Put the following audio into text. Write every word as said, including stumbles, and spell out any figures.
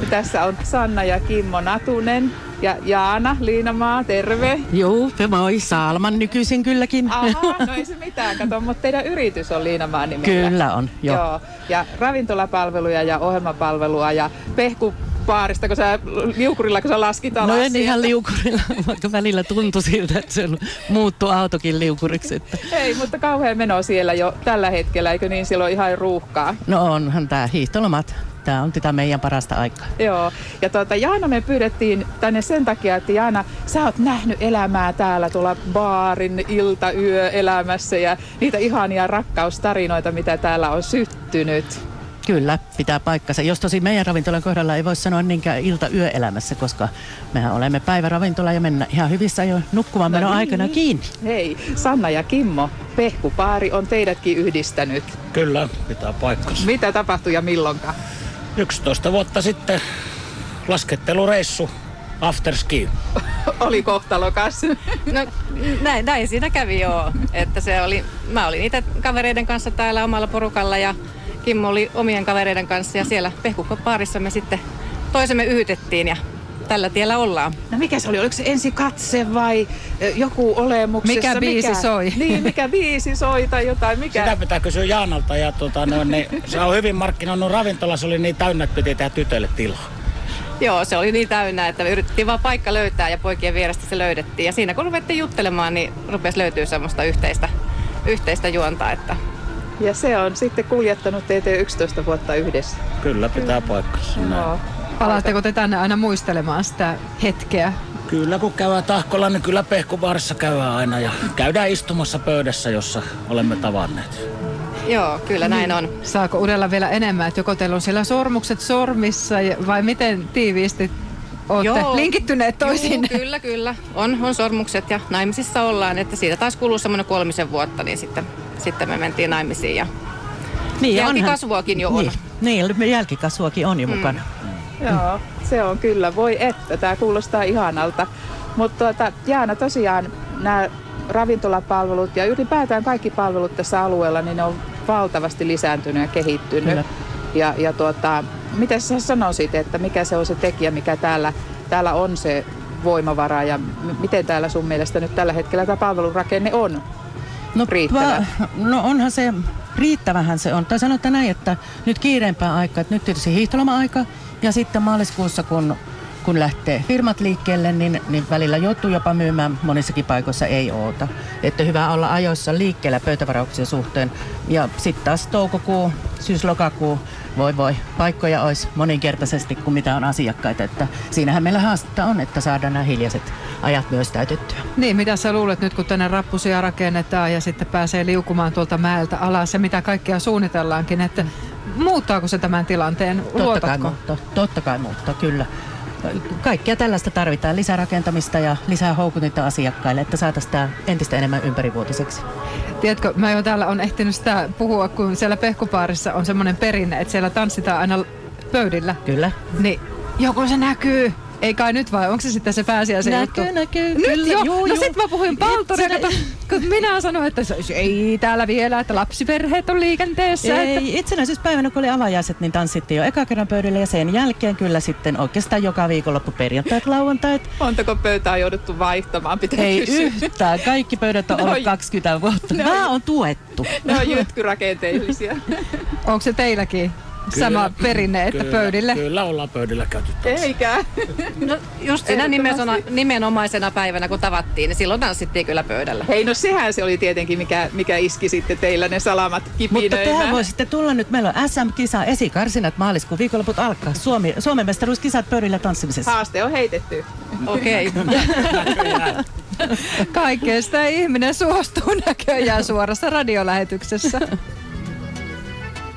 Tässä on Sanna ja Kimmo Natunen ja Jaana Liinamaa, terve. Joo, moi. Salman nykyisin kylläkin. Aha, no ei se mitään. Kato, mutta teidän yritys on Liinamaa nimellä. Kyllä on, joo. Joo. Ja ravintolapalveluja ja ohjelmapalvelua ja pehku baarista, kun sä liukurilla, kun sä laskit alas. No en sieltä. ihan liukurilla, vaikka välillä tuntui siltä, että se muuttui autokin liukuriksi. Että. Ei, mutta kauhean meno siellä jo tällä hetkellä, eikö niin? Siellä on ihan ruuhkaa. No onhan tää hiihtolomat. Tää on tätä meidän parasta aikaa. Joo, ja tuota, Jaana me pyydettiin tänne sen takia, että Jaana, sä oot nähnyt elämää täällä tuolla baarin ilta-yö-elämässä ja niitä ihania rakkaustarinoita, mitä täällä on syttynyt. Kyllä, pitää paikkansa. Jos tosi meidän ravintolan kohdalla ei voi sanoa niinkään ilta-yöelämässä, koska mehän olemme päiväravintola ja mennä ihan hyvissä jo nukkumaan menon no niin. aikana kiinni. Hei, Sanna ja Kimmo, pehkupaari on teidätkin yhdistänyt. Kyllä, pitää paikkansa. Mitä tapahtui ja milloinkaan? yksitoista vuotta sitten laskettelureissu afterski. Oli kohtalokas. No näin, näin siinä kävi joo. Että se oli, mä olin niitä kavereiden kanssa täällä omalla porukalla ja Kimmo oli omien kavereiden kanssa ja siellä pehkupaarissa me sitten toisemme yhytettiin ja tällä tiellä ollaan. No mikä se oli? Oliko se ensi katse vai joku olemuksessa? Mikä biisi mikä? soi? Niin, mikä biisi soi tai jotain. Mikä? Sitä pitää kysyä Jaanalta. Ja tuota, no, niin, se on hyvin markkinoinut ravintola. Se oli niin täynnä, että piti tehdä tytöille tilaa. Joo, se oli niin täynnä, että me yritettiin vaan paikka löytää ja poikien vierestä se löydettiin. Ja siinä kun ruvettiin juttelemaan, niin rupesi löytyä semmoista yhteistä, yhteistä juonta. Että... Ja se on sitten kuljettanut teitä jo yksitoista vuotta yhdessä. Kyllä, pitää paikkansa. Joo. Palaatteko te tänne aina muistelemaan sitä hetkeä? Kyllä, kun käydään Tahkolla, niin kyllä pehkubaarissa käydään aina ja käydään istumassa pöydässä, jossa olemme tavanneet. Joo, kyllä näin on. Saako udella vielä enemmän, että joko teillä on siellä sormukset sormissa vai miten tiiviisti olette Joo. linkittyneet toisiin? Joo, kyllä, kyllä. On, on sormukset ja naimisissa ollaan, että siitä taas kuluu semmoinen kolmisen vuotta, niin sitten, sitten me mentiin naimisiin ja niin, jälkikasvuakin jo on. Niin, niin, jälkikasvuakin on jo mm. mukana. Joo, se on kyllä. Voi että, tämä kuulostaa ihanalta. Mutta tuota, Jaana, tosiaan nämä ravintolapalvelut ja ylipäätään kaikki palvelut tässä alueella, niin ne on valtavasti lisääntynyt ja kehittynyt. Kyllä. Ja, ja tuota, mitä sä sanoisit, että mikä se on se tekijä, mikä täällä, täällä on se voimavara ja m- miten täällä sun mielestä nyt tällä hetkellä tämä palvelurakenne on no, riittävä? Va, no onhan se, riittävähän se on. Tai sanotaan näin, että nyt kiireempää aikaa, että nyt tietysti hiihtoloma-aika ja sitten maaliskuussa, kun, kun lähtee firmat liikkeelle, niin, niin välillä joutuu jopa myymään, monissakin paikoissa ei oota. Että hyvä olla ajoissa liikkeellä pöytävarauksien suhteen. Ja sitten taas toukokuu, syys-lokakuu, voi voi, paikkoja olisi moninkertaisesti kuin mitä on asiakkaita. Että siinähän meillä haastetta on, että saadaan nämä hiljaiset ajat myös täytettyä. Niin, mitä sä luulet nyt, kun tänne rappusia rakennetaan ja sitten pääsee liukumaan tuolta mäeltä alas ja mitä kaikkea suunnitellaankin, että muuttaako se tämän tilanteen? Totta kai muuttaa, totta kai muuttaa, kyllä. Kaikkea tällaista tarvitaan, lisärakentamista ja lisää houkutinta asiakkaille, että saataisiin tämä entistä enemmän ympärivuotiseksi. Tiedätkö, mä jo täällä on ehtinyt sitä puhua, kun siellä pehkupaarissa on semmoinen perinne, että siellä tanssitaan aina pöydillä. Kyllä. Niin, joko se näkyy? Ei kai nyt vai? Onko se sitten se pääsiäisen juttu? Näkyy, näkyy. Nyt kyllä, jo? juu, no juu. sit mä puhuin paltoria, kun minä sanoin, että se, ei täällä vielä, että lapsiperheet on liikenteessä. Ei, että... itsenäisyyspäivänä kun oli avajaiset, niin tanssittiin jo eka kerran pöydällä ja sen jälkeen kyllä sitten oikeastaan joka viikonloppu perjantait, lauantait. Montako pöytää on jouduttu vaihtamaan? Pitää Ei kysyä. yhtään. Kaikki pöydät on ollut no, kaksikymmentä vuotta. No, Mä on tuettu. Ne on jytkyrakenteellisia. Onko se teilläkin? Kyllä, sama perinne, että kyllä, pöydille? Kyllä ollaan pöydillä käyty taas. Eikä. No just siinä nimenomaisena päivänä, kun tavattiin, niin silloin tanssittiin kyllä pöydällä. Hei, no sehän se oli tietenkin, mikä, mikä iski sitten teillä ne salamat kipinöimään. Mutta tehän voisitte tulla nyt. Meillä on S M-kisa esikarsinat maaliskuun viikonloput alkaa. Suomi, Suomen mestaruuskisat pöydillä tanssimisessa. Haaste on heitetty. Okei. Okay. Kaikkeen sitä ihminen suostuu näköjään suorassa radiolähetyksessä.